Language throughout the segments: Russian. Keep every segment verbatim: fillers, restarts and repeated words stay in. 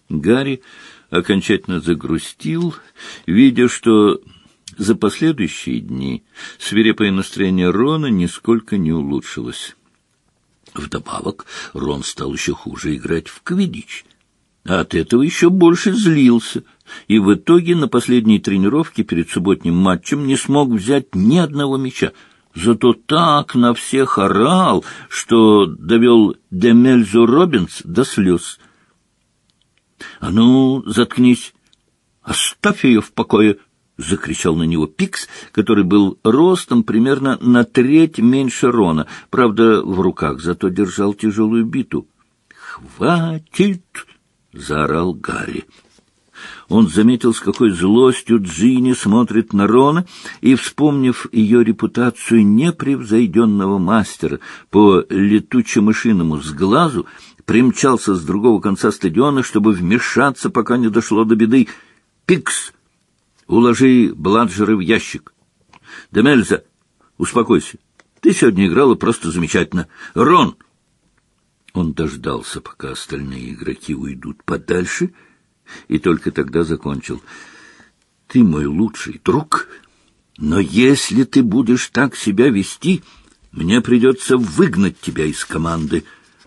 Гарри окончательно загрустил, видя, что за последующие дни свирепое настроение Рона нисколько не улучшилось. Вдобавок Рон стал еще хуже играть в квиддич, а от этого еще больше злился, и в итоге на последней тренировке перед субботним матчем не смог взять ни одного мяча. Зато так на всех орал, что довел Демельзу Робинс до слез. — А ну, заткнись! Оставь ее в покое! — закричал на него Пикс, который был ростом примерно на треть меньше Рона, правда, в руках зато держал тяжелую биту. «Хватит!» — заорал Гарри. Он заметил, с какой злостью Джинни смотрит на Рона, и, вспомнив ее репутацию непревзойденного мастера по летуче-мышиному сглазу, примчался с другого конца стадиона, чтобы вмешаться, пока не дошло до беды. «Пикс! Уложи Бладжера в ящик! Демельза, успокойся! Ты сегодня играла просто замечательно! Рон!» Он дождался, пока остальные игроки уйдут подальше, и только тогда закончил. «Ты мой лучший друг, но если ты будешь так себя вести, мне придется выгнать тебя из команды».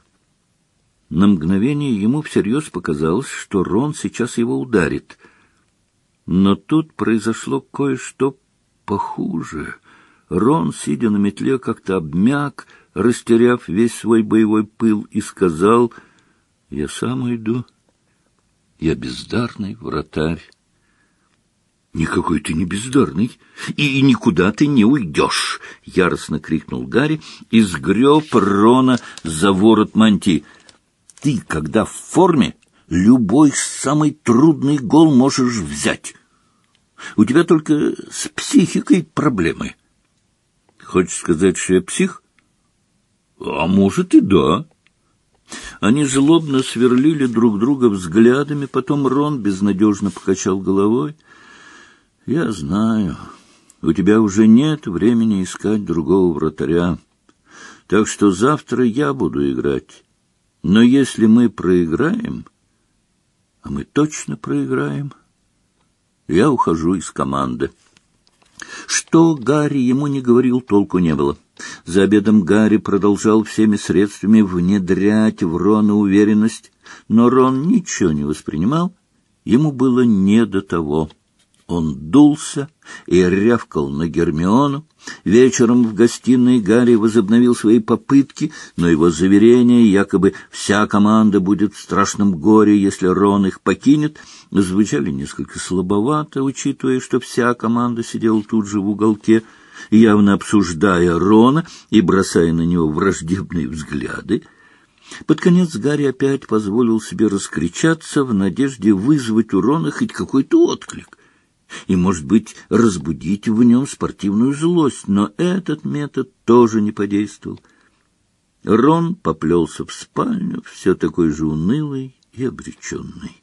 На мгновение ему всерьез показалось, что Рон сейчас его ударит. Но тут произошло кое-что похуже. Рон, сидя на метле, как-то обмяк, растеряв весь свой боевой пыл, и сказал: «Я сам уйду. Я бездарный вратарь». «Никакой ты не бездарный, и никуда ты не уйдешь!» — яростно крикнул Гарри и сгреб Рона за ворот мантии. «Ты, когда в форме, любой самый трудный гол можешь взять. У тебя только с психикой проблемы». «Хочешь сказать, что я псих?» «А может и да». Они злобно сверлили друг друга взглядами, потом Рон безнадежно покачал головой. «Я знаю, у тебя уже нет времени искать другого вратаря, так что завтра я буду играть. Но если мы проиграем, а мы точно проиграем, я ухожу из команды». Что Гарри ему не говорил, толку не было. За обедом Гарри продолжал всеми средствами внедрять в Рона уверенность, но Рон ничего не воспринимал, ему было не до того. Он дулся и рявкал на Гермиону. Вечером в гостиной Гарри возобновил свои попытки, но его заверения, якобы вся команда будет в страшном горе, если Рон их покинет, звучали несколько слабовато, учитывая, что вся команда сидела тут же в уголке, явно обсуждая Рона и бросая на него враждебные взгляды. Под конец Гарри опять позволил себе раскричаться в надежде вызвать у Рона хоть какой-то отклик и, может быть, разбудить в нем спортивную злость, но этот метод тоже не подействовал. Рон поплелся в спальню, все такой же унылый и обреченный.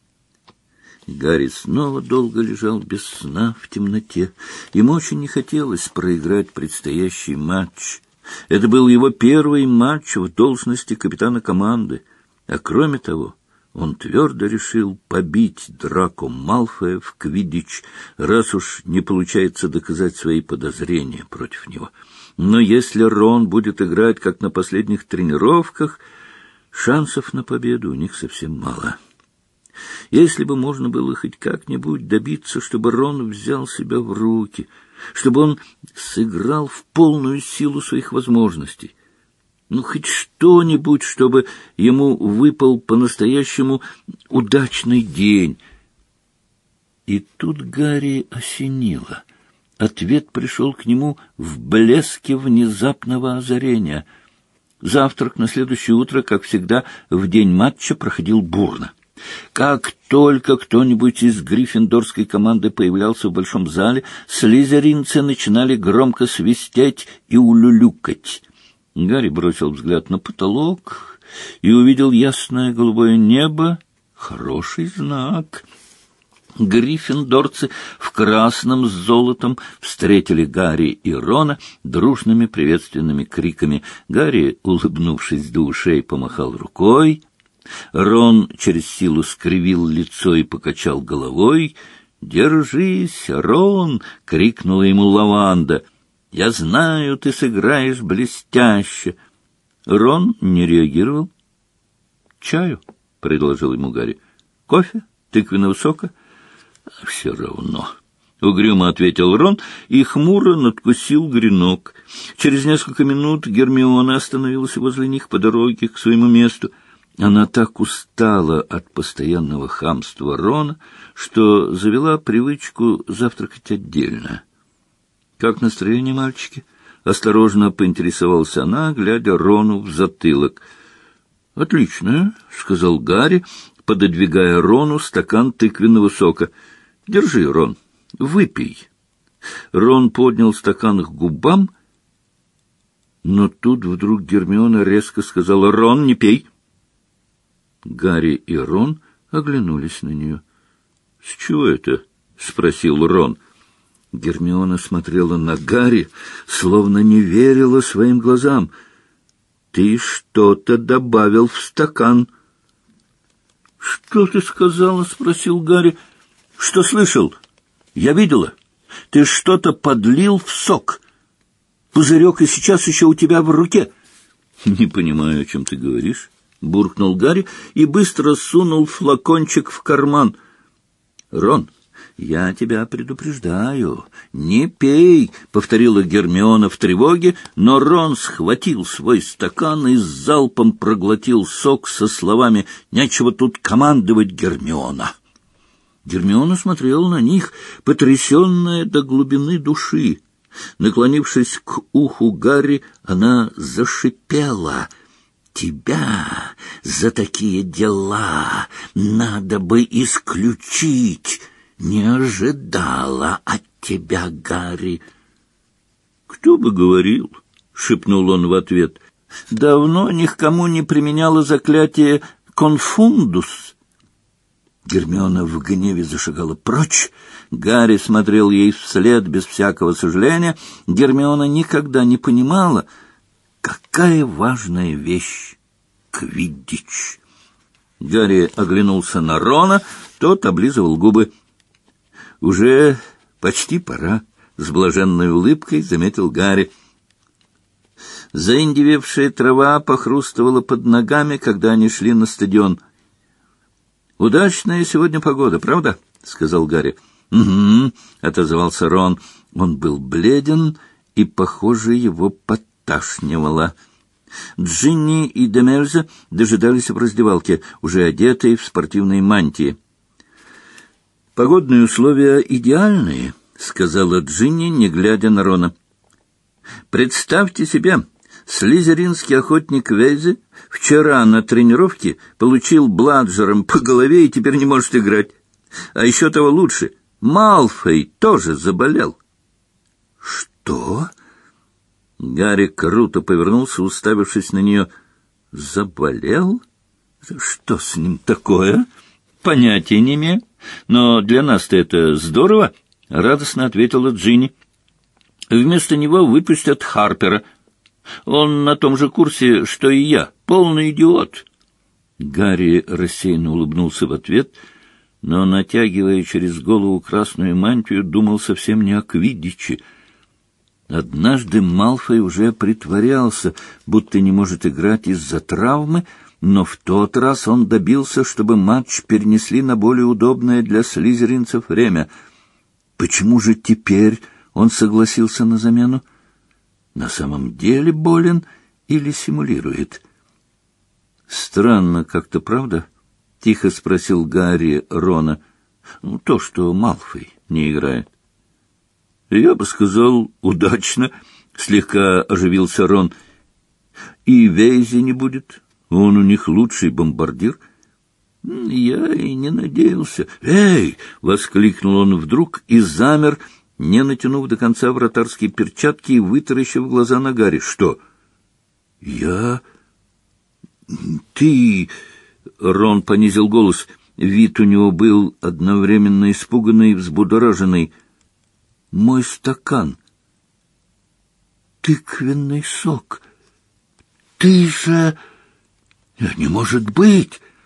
Гарри снова долго лежал без сна в темноте. Ему очень не хотелось проиграть предстоящий матч. Это был его первый матч в должности капитана команды, а кроме того, он твердо решил побить Драко Малфоя в квиддич, раз уж не получается доказать свои подозрения против него. Но если Рон будет играть, как на последних тренировках, шансов на победу у них совсем мало. Если бы можно было хоть как-нибудь добиться, чтобы Рон взял себя в руки, чтобы он сыграл в полную силу своих возможностей, ну, хоть что-нибудь, чтобы ему выпал по-настоящему удачный день. И тут Гарри осенило. Ответ пришел к нему в блеске внезапного озарения. Завтрак на следующее утро, как всегда, в день матча проходил бурно. Как только кто-нибудь из гриффиндорской команды появлялся в большом зале, слизеринцы начинали громко свистеть и улюлюкать. Гарри бросил взгляд на потолок и увидел ясное голубое небо. Хороший знак. Гриффиндорцы в красном с золотом встретили Гарри и Рона дружными приветственными криками. Гарри, улыбнувшись до ушей, помахал рукой. Рон через силу скривил лицо и покачал головой. «Держись, Рон!» — крикнула ему Лаванда. «Я знаю, ты сыграешь блестяще!» Рон не реагировал. «Чаю?» — предложил ему Гарри. «Кофе? Тыквенного сока?» «Все равно». Угрюмо ответил Рон и хмуро надкусил гренок. Через несколько минут Гермиона остановилась возле них по дороге к своему месту. Она так устала от постоянного хамства Рона, что завела привычку завтракать отдельно. «Как настроение, мальчики?» — осторожно поинтересовалась она, глядя Рону в затылок. «Отлично», — сказал Гарри, пододвигая Рону стакан тыквенного сока. «Держи, Рон, выпей». Рон поднял стакан к губам, но тут вдруг Гермиона резко сказала: «Рон, не пей». Гарри и Рон оглянулись на нее. «С чего это?» — спросил Рон. Гермиона смотрела на Гарри, словно не верила своим глазам. «Ты что-то добавил в стакан». «Что ты сказала?» — спросил Гарри. «Что слышал? Я видела. Ты что-то подлил в сок. Пузырек и сейчас еще у тебя в руке». «Не понимаю, о чем ты говоришь», — буркнул Гарри и быстро сунул флакончик в карман. «Рон, я тебя предупреждаю, не пей», — повторила Гермиона в тревоге, но Рон схватил свой стакан и с залпом проглотил сок со словами: «Нечего тут командовать, Гермиона». Гермиона смотрела на них, потрясенная до глубины души. Наклонившись к уху Гарри, она зашипела: «Тебя за такие дела надо бы исключить. Не ожидала от тебя, Гарри». «Кто бы говорил?» — шепнул он в ответ. «Давно ни к кому не применяла заклятие «конфундус». Гермиона в гневе зашагала прочь. Гарри смотрел ей вслед без всякого сожаления. Гермиона никогда не понимала, какая важная вещь квиддич. Гарри оглянулся на Рона, тот облизывал губы. «Уже почти пора», — с блаженной улыбкой заметил Гарри. Заиндевевшая трава похрустывала под ногами, когда они шли на стадион. «Удачная сегодня погода, правда?» — сказал Гарри. «Угу», — отозвался Рон. Он был бледен, и, похоже, его подташнивало. Джинни и Демельза дожидались в раздевалке, уже одетые в спортивные мантии. «Погодные условия идеальные», — сказала Джинни, не глядя на Рона. «Представьте себе, слизеринский охотник Вейзи вчера на тренировке получил бладжером по голове и теперь не может играть. А еще того лучше, Малфой тоже заболел». «Что?» Гарри круто повернулся, уставившись на нее. «Заболел? Что с ним такое?» «Понятия не имею. Но для нас-то это здорово», — радостно ответила Джинни. «Вместо него выпустят Харпера. Он на том же курсе, что и я. Полный идиот». Гарри рассеянно улыбнулся в ответ, но, натягивая через голову красную мантию, думал совсем не о квиддиче. Однажды Малфой уже притворялся, будто не может играть из-за травмы, но в тот раз он добился, чтобы матч перенесли на более удобное для слизеринцев время. Почему же теперь он согласился на замену? На самом деле болен или симулирует? «Странно как-то, правда?» — тихо спросил Гарри Рона. «Ну, то, что Малфой не играет». «Я бы сказал, удачно», — слегка оживился Рон. «И Вейзи не будет. Он у них лучший бомбардир». «Я и не надеялся». «Эй!» — воскликнул он вдруг и замер, не натянув до конца вратарские перчатки и вытаращив глаза на Гарри. «Что?» «Я... Ты...» — Рон понизил голос. Вид у него был одновременно испуганный и взбудораженный. «Мой стакан. Тыквенный сок. Ты же... Не может быть!»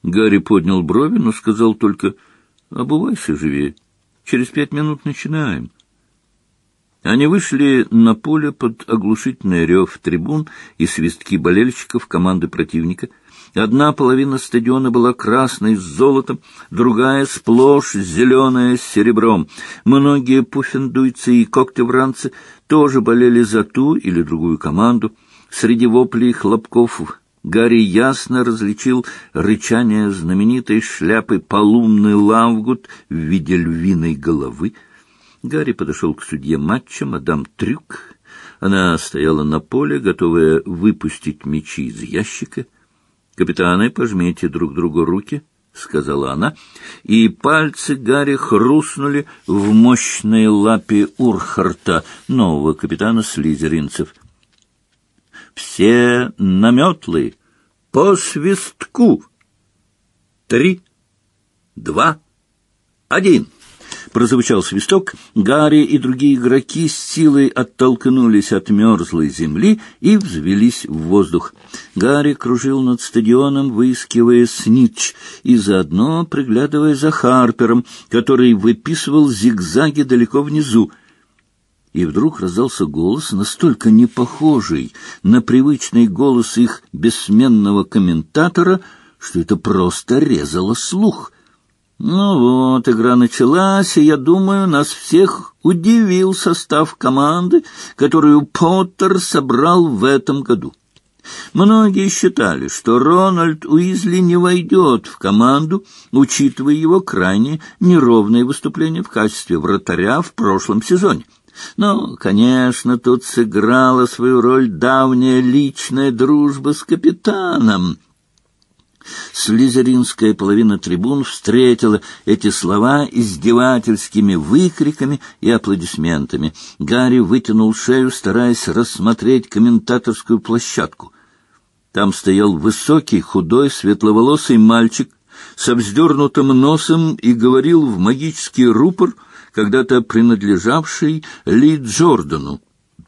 Гарри поднял брови, но сказал только: «Обувайся живее. Через пять минут начинаем». Они вышли на поле под оглушительный рев трибун и свистки болельщиков команды противника. Одна половина стадиона была красной с золотом, другая сплошь зеленая с серебром. Многие пуффендуйцы и когтевранцы тоже болели за ту или другую команду. Среди воплей и хлопков Гарри ясно различил рычание знаменитой шляпы полумный Лавгуд в виде львиной головы. Гарри подошел к судье матча, мадам Трюк. Она стояла на поле, готовая выпустить мячи из ящика. «Капитаны, пожмите друг другу руки», — сказала она, и пальцы Гарри хрустнули в мощной лапе Урхарта, нового капитана слизеринцев. «Все на метлы! По свистку! Три, два, один!» Прозвучал свисток, Гарри и другие игроки с силой оттолкнулись от мерзлой земли и взвелись в воздух. Гарри кружил над стадионом, выискивая снитч, и заодно приглядывая за Харпером, который выписывал зигзаги далеко внизу. И вдруг раздался голос, настолько непохожий на привычный голос их бессменного комментатора, что это просто резало слух. Ну вот, игра началась, и, я думаю, нас всех удивил состав команды, которую Поттер собрал в этом году. Многие считали, что Рональд Уизли не войдет в команду, учитывая его крайне неровное выступление в качестве вратаря в прошлом сезоне. Но, конечно, тут сыграла свою роль давняя личная дружба с капитаном. Слизеринская половина трибун встретила эти слова издевательскими выкриками и аплодисментами. Гарри вытянул шею, стараясь рассмотреть комментаторскую площадку. Там стоял высокий, худой, светловолосый мальчик с вздернутым носом и говорил в магический рупор, когда-то принадлежавший Ли Джордану.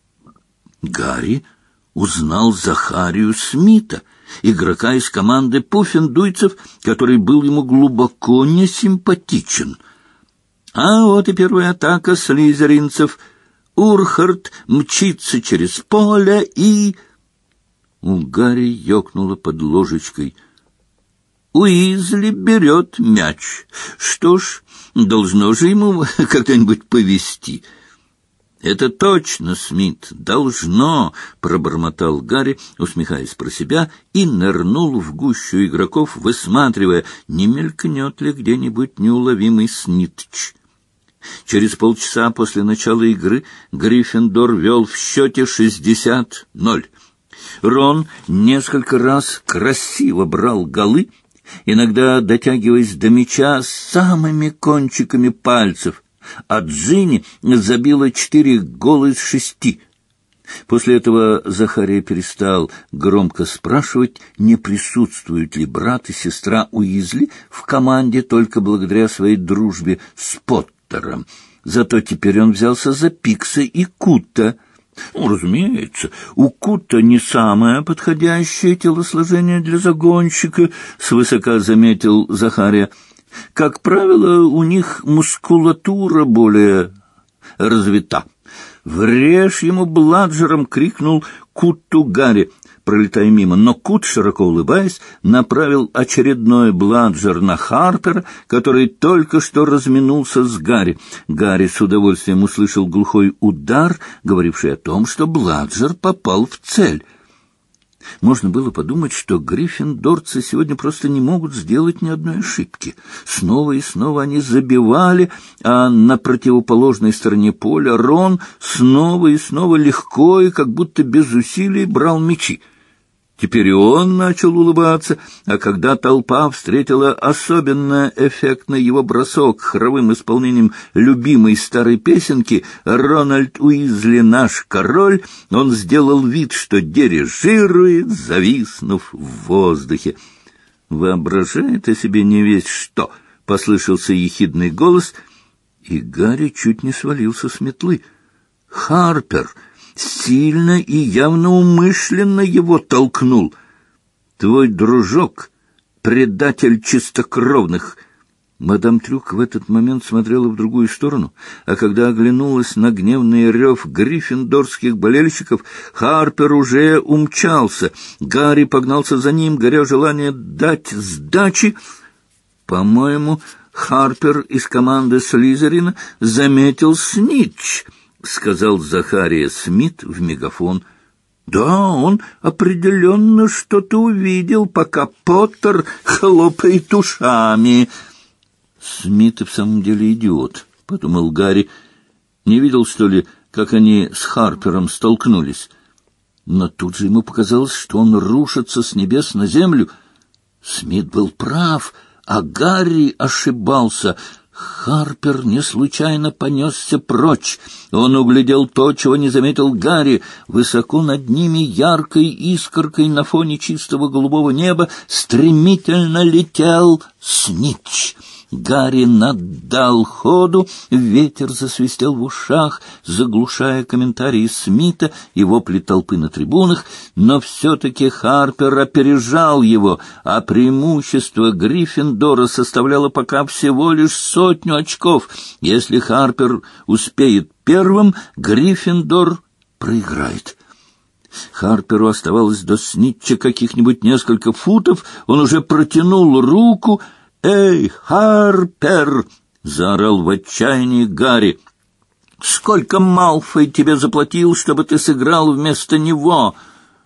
Гарри узнал Захарию Смита, игрока из команды пуффендуйцев, который был ему глубоко несимпатичен. А вот и первая атака слизеринцев. Урхарт мчится через поле и... У Гарри ёкнуло под ложечкой. Уизли берет мяч. Что ж, должно же ему когда-нибудь повезти. «Это точно, Смит, должно!» — пробормотал Гарри, усмехаясь про себя, и нырнул в гущу игроков, высматривая, не мелькнет ли где-нибудь неуловимый снитч. Через полчаса после начала игры Гриффиндор вел в счете шестьдесят ноль. Рон несколько раз красиво брал голы, иногда дотягиваясь до мяча самыми кончиками пальцев, а Джинни забила четыре гола из шести. После этого Захария перестал громко спрашивать, не присутствуют ли брат и сестра Уизли в команде только благодаря своей дружбе с Поттером. Зато теперь он взялся за Пикса и Кута. Ну, разумеется, у Кута не самое подходящее телосложение для загонщика, свысока заметил Захария. Как правило, у них мускулатура более развита. «Врежь ему бладжером!» — крикнул Куту Гарри, пролетая мимо. Но Кут, широко улыбаясь, направил очередной бладжер на Харпера, который только что разминулся с Гарри. Гарри с удовольствием услышал глухой удар, говоривший о том, что бладжер попал в цель. Можно было подумать, что гриффиндорцы сегодня просто не могут сделать ни одной ошибки. Снова и снова они забивали, а на противоположной стороне поля Рон снова и снова легко и как будто без усилий брал мячи. Теперь и он начал улыбаться, а когда толпа встретила особенно эффектный его бросок хоровым исполнением любимой старой песенки «Рональд Уизли наш король», он сделал вид, что дирижирует, зависнув в воздухе. «Воображает о себе не весть что!» — послышался ехидный голос, и Гарри чуть не свалился с метлы. «Харпер!» Сильно и явно умышленно его толкнул. Твой дружок предатель чистокровных!» Мадам Трюк в этот момент смотрела в другую сторону, а когда оглянулась на гневный рев гриффиндорских болельщиков, Харпер уже умчался. Гарри погнался за ним, горя желанием дать сдачи. «По-моему, Харпер из команды Слизерина заметил Снитч», — сказал Захария Смит в мегафон. «Да, он определенно что-то увидел, пока Поттер хлопает ушами». «Смит в самом деле идиот», — подумал Гарри. «Не видел, что ли, как они с Харпером столкнулись?» Но тут же ему показалось, что он рушится с небес на землю. Смит был прав, а Гарри ошибался. Харпер не случайно понесся прочь. Он углядел то, чего не заметил Гарри. Высоко над ними, яркой искоркой на фоне чистого голубого неба, стремительно летел Снитч. Гарри наддал ходу, ветер засвистел в ушах, заглушая комментарии Смита и вопли толпы на трибунах, но все-таки Харпер опережал его, а преимущество Гриффиндора составляло пока всего лишь сотню очков. Если Харпер успеет первым, Гриффиндор проиграет. Харперу оставалось до Снитча каких-нибудь несколько футов, он уже протянул руку. «Эй, Харпер!» — заорал в отчаянии Гарри. «Сколько Малфой тебе заплатил, чтобы ты сыграл вместо него?»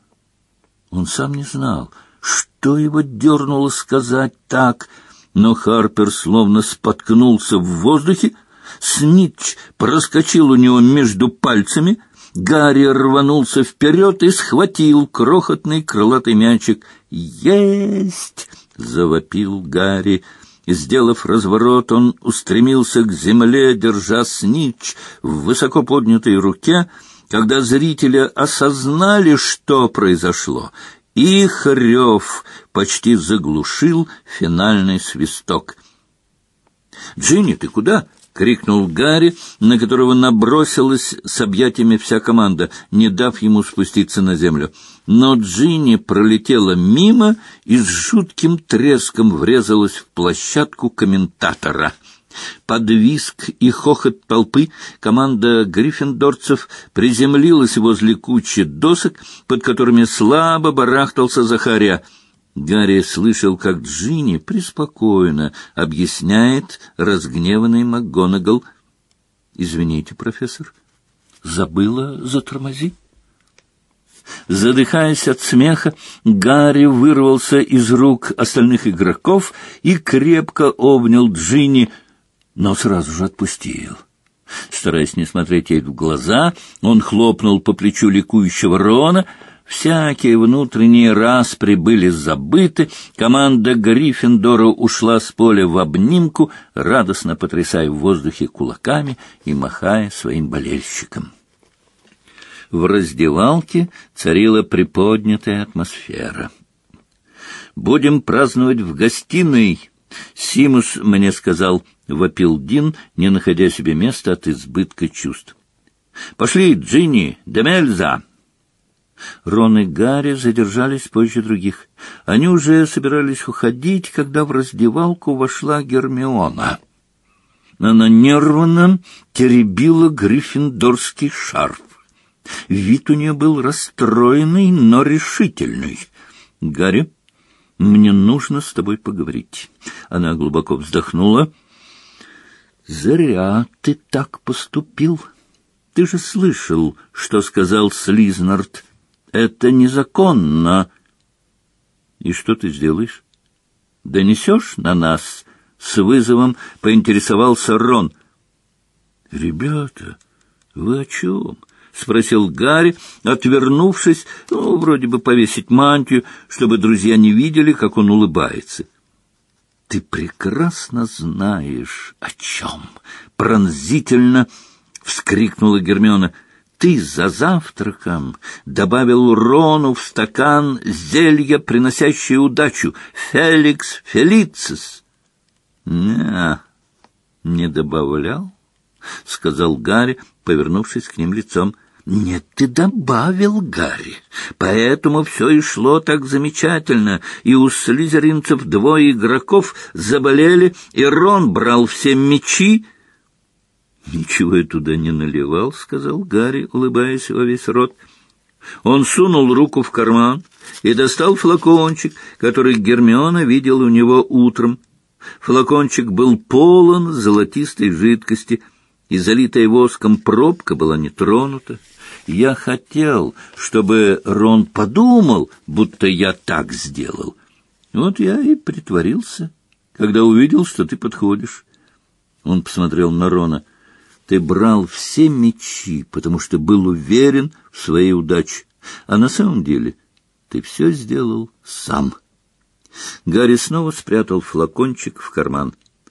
Он сам не знал, что его дернуло сказать так, но Харпер словно споткнулся в воздухе. Снитч проскочил у него между пальцами. Гарри рванулся вперед и схватил крохотный крылатый мячик. «Есть!» — завопил Гарри. Сделав разворот, он устремился к земле, держа Снитч в высоко поднятой руке. Когда зрители осознали, что произошло, их рев почти заглушил финальный свисток. «Джинни, ты куда?» — крикнул Гарри, на которого набросилась с объятиями вся команда, не дав ему спуститься на землю. Но Джинни пролетела мимо и с жутким треском врезалась в площадку комментатора. Под визг и хохот толпы команда гриффиндорцев приземлилась возле кучи досок, под которыми слабо барахтался Захария. Гарри слышал, как Джинни преспокойно объясняет разгневанный МакГонагал. «Извините, профессор, забыла затормозить». Задыхаясь от смеха, Гарри вырвался из рук остальных игроков и крепко обнял Джинни, но сразу же отпустил. Стараясь не смотреть ей в глаза, он хлопнул по плечу ликующего Рона. Всякие внутренние распри были забыты, команда Гриффиндора ушла с поля в обнимку, радостно потрясая в воздухе кулаками и махая своим болельщикам. В раздевалке царила приподнятая атмосфера. «Будем праздновать в гостиной», — Симус мне сказал, — вопил Дин, не находя себе места от избытка чувств. «Пошли, Джинни, Демельза!» Рон и Гарри задержались позже других. Они уже собирались уходить, когда в раздевалку вошла Гермиона. Она нервно теребила гриффиндорский шарф. Вид у нее был расстроенный, но решительный. «Гарри, мне нужно с тобой поговорить». Она глубоко вздохнула. «Зря ты так поступил. Ты же слышал, что сказал Слизнард. Это незаконно». «И что ты сделаешь? Донесешь на нас?» — с вызовом поинтересовался Рон. «Ребята, вы о чем?» — спросил Гарри, отвернувшись, ну, вроде бы повесить мантию, чтобы друзья не видели, как он улыбается. «Ты прекрасно знаешь, о чем!» — пронзительно вскрикнула Гермиона. «Ты за завтраком добавил Рону в стакан зелье, приносящее удачу, Феликс Фелицис». «Не, не добавлял», — сказал Гарри, повернувшись к ним лицом. Нет, ты добавил, Гарри. Поэтому все и шло так замечательно, и у слизеринцев двое игроков заболели, и Рон брал все мячи. «Ничего я туда не наливал», — сказал Гарри, улыбаясь во весь рот. Он сунул руку в карман и достал флакончик, который Гермиона видела у него утром. Флакончик был полон золотистой жидкости, и залитая воском пробка была не тронута. Я хотел, чтобы Рон подумал, будто я так сделал. Вот я и притворился, когда увидел, что ты подходишь. Он посмотрел на Рона. Ты брал все мячи, потому что был уверен в своей удаче. А на самом деле ты все сделал сам. Гарри снова спрятал флакончик в карман.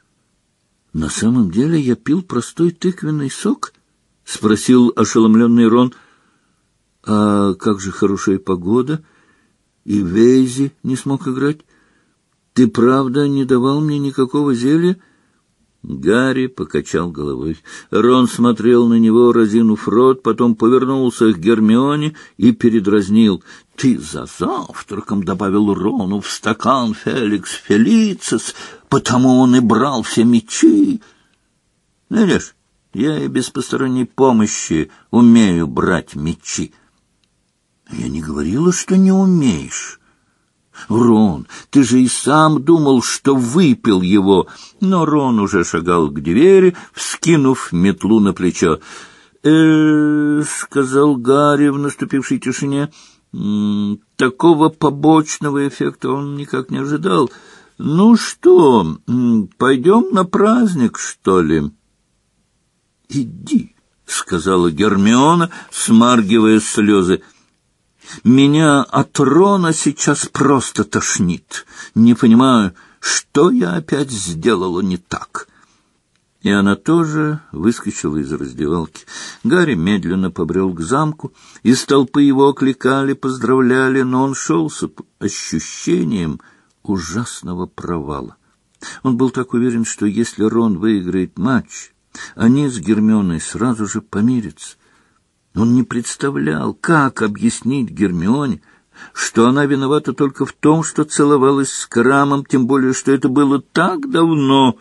На самом деле я пил простой тыквенный сок? — спросил ошеломленный Рон. — А как же хорошая погода? И Вейзи не смог играть? Ты правда не давал мне никакого зелья? Гарри покачал головой. Рон смотрел на него, разинув рот, потом повернулся к Гермионе и передразнил. — Ты за завтраком добавил Рону в стакан Феликс Фелицис, потому он и брал все мячи. Видишь, я и без посторонней помощи умею брать мячи. Я не говорила, что не умеешь. Рон, ты же и сам думал, что выпил его. Но Рон уже шагал к двери, вскинув метлу на плечо. э сказал Гарри в наступившей тишине. Такого побочного эффекта он никак не ожидал. Ну что, пойдем на праздник, что ли? Иди, сказала Гермиона, смаргивая слезы. Меня от Рона сейчас просто тошнит. Не понимаю, что я опять сделала не так. И она тоже выскочила из раздевалки. Гарри медленно побрел к замку. Из толпы его окликали, поздравляли, но он шел с ощущением ужасного провала. Он был так уверен, что если Рон выиграет матч, они с Гермионой сразу же помирятся. Он не представлял, как объяснить Гермионе, что она виновата только в том, что целовалась с Крамом, тем более, что это было так давно.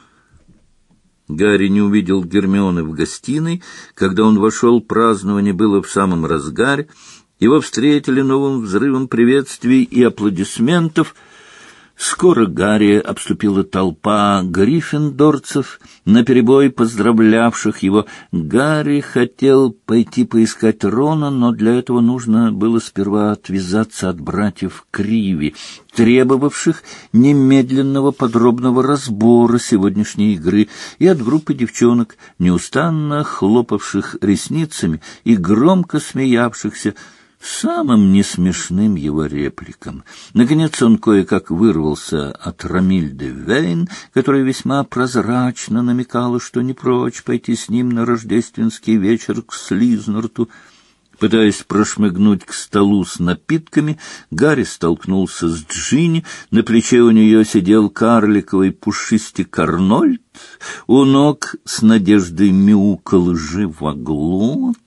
Гарри не увидел Гермионы в гостиной. Когда он вошел, празднование было в самом разгаре. Его встретили новым взрывом приветствий и аплодисментов. Скоро Гарри обступила толпа гриффиндорцев, наперебой поздравлявших его. Гарри хотел пойти поискать Рона, но для этого нужно было сперва отвязаться от братьев Криви, требовавших немедленного подробного разбора сегодняшней игры, и от группы девчонок, неустанно хлопавших ресницами и громко смеявшихся самым несмешным его репликам. Наконец он кое-как вырвался от Ромильды Вейн, которая весьма прозрачно намекала, что не прочь пойти с ним на рождественский вечер к Слизнарту. Пытаясь прошмыгнуть к столу с напитками, Гарри столкнулся с Джинни. На плече у нее сидел карликовый пушистик Арнольд, у ног с надеждой мяукал живоглот.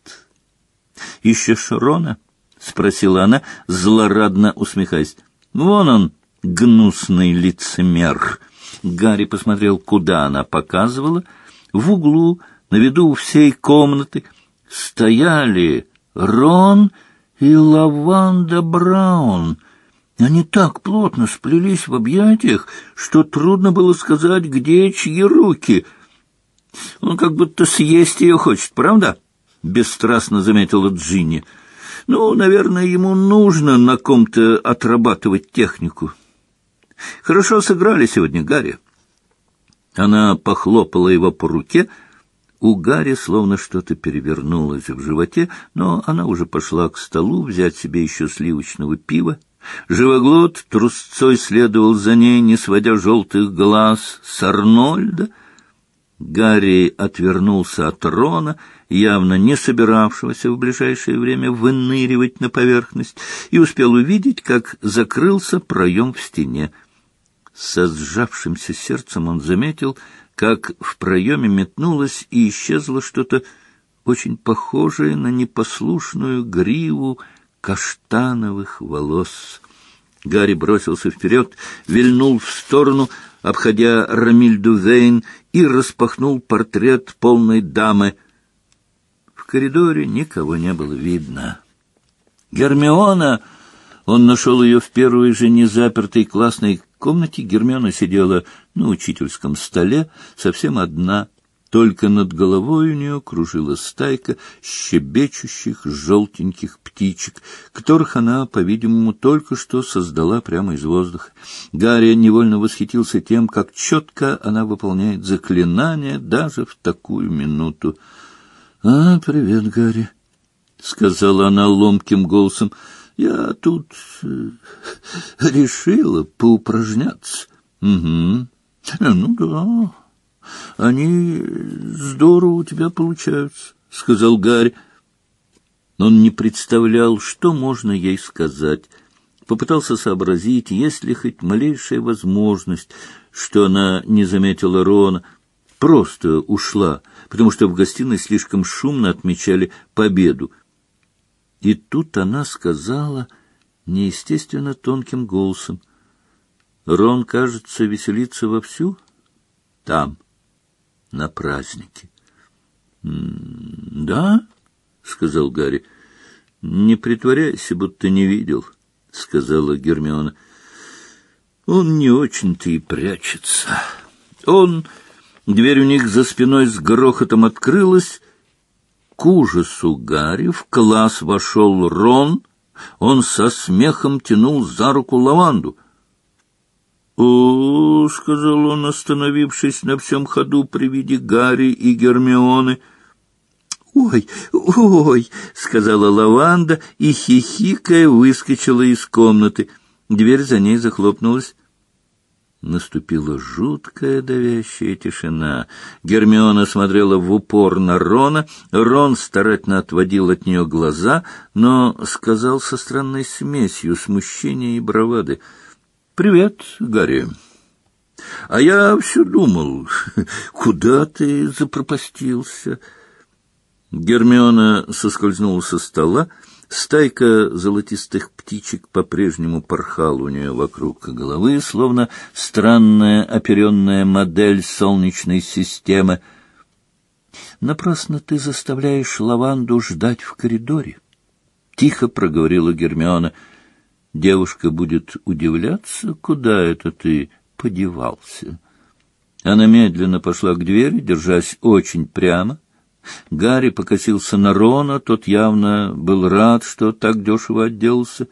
— Ищешь Рона? — спросила она, злорадно усмехаясь. — Вон он, гнусный лицемер. Гарри посмотрел, куда она показывала. В углу, на виду у всей комнаты, стояли Рон и Лаванда Браун. Они так плотно сплелись в объятиях, что трудно было сказать, где чьи руки. — Он как будто съесть ее хочет, правда? — бесстрастно заметила Джинни. Ну, наверное, ему нужно на ком-то отрабатывать технику. Хорошо сыграли сегодня, Гарри. Она похлопала его по руке. У Гарри словно что-то перевернулось в животе, но она уже пошла к столу взять себе еще сливочного пива. Живоглот трусцой следовал за ней, не сводя желтых глаз с Арнольда. Гарри отвернулся от Рона, явно не собиравшегося в ближайшее время выныривать на поверхность, и успел увидеть, как закрылся проем в стене. Со сжавшимся сердцем он заметил, как в проеме метнулось и исчезло что-то очень похожее на непослушную гриву каштановых волос. Гарри бросился вперед, вильнул в сторону, обходя Ромильду Вейн, и распахнул портрет полной дамы. В коридоре никого не было видно. «Гермиона!» Он нашел ее в первой же незапертой классной комнате. Гермиона сидела на учительском столе, совсем одна. Только над головой у нее кружила стайка щебечущих желтеньких птичек, которых она, по-видимому, только что создала прямо из воздуха. Гарри невольно восхитился тем, как четко она выполняет заклинания даже в такую минуту. — А, привет, Гарри, — сказала она ломким голосом. — Я тут э, решила поупражняться. — Угу. — Ну да. — Они здорово у тебя получаются, — сказал Гарри. Он не представлял, что можно ей сказать. Попытался сообразить, есть ли хоть малейшая возможность, что она не заметила Рона. Просто ушла, потому что в гостиной слишком шумно отмечали победу. И тут она сказала неестественно тонким голосом: — Рон, кажется, веселится вовсю там, на празднике. — Да, — сказал Гарри. — Не притворяйся, будто не видел, — сказала Гермиона. — Он не очень-то и прячется. Он... Дверь у них за спиной с грохотом открылась. К ужасу Гарри в класс вошел Рон. Он со смехом тянул за руку Лаванду. — О, — сказал он, остановившись на всем ходу при виде Гарри и Гермионы. — Ой, ой, — сказала Лаванда и, хихикая, выскочила из комнаты. Дверь за ней захлопнулась. Наступила жуткая давящая тишина. Гермиона смотрела в упор на Рона. Рон старательно отводил от нее глаза, но сказал со странной смесью смущения и бравады: — Привет, Гарри. А я все думал, куда ты запропастился? Гермиона соскользнула со стола. Стайка золотистых птичек по-прежнему порхала у нее вокруг головы, словно странная оперенная модель солнечной системы. — Напрасно ты заставляешь Лаванду ждать в коридоре, — тихо проговорила Гермиона. — Девушка будет удивляться, куда это ты подевался. Она медленно пошла к двери, держась очень прямо. Гарри покосился на Рона, тот явно был рад, что так дешево отделался.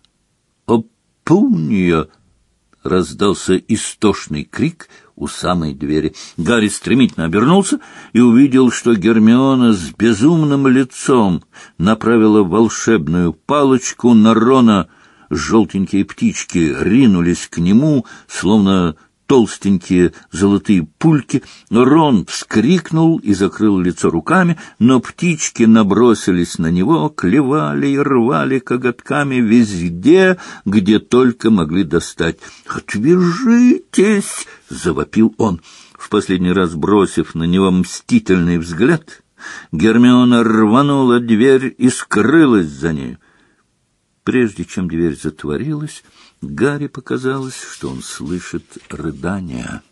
«Опунья!» — раздался истошный крик у самой двери. Гарри стремительно обернулся и увидел, что Гермиона с безумным лицом направила волшебную палочку на Рона. Желтенькие птички ринулись к нему, словно толстенькие золотые пульки. Рон вскрикнул и закрыл лицо руками, но птички набросились на него, клевали и рвали коготками везде, где только могли достать. «Отвяжитесь!» — завопил он. В последний раз бросив на него мстительный взгляд, Гермиона рванула дверь и скрылась за нею. Прежде чем дверь затворилась, Гарри показалось, что он слышит рыдания.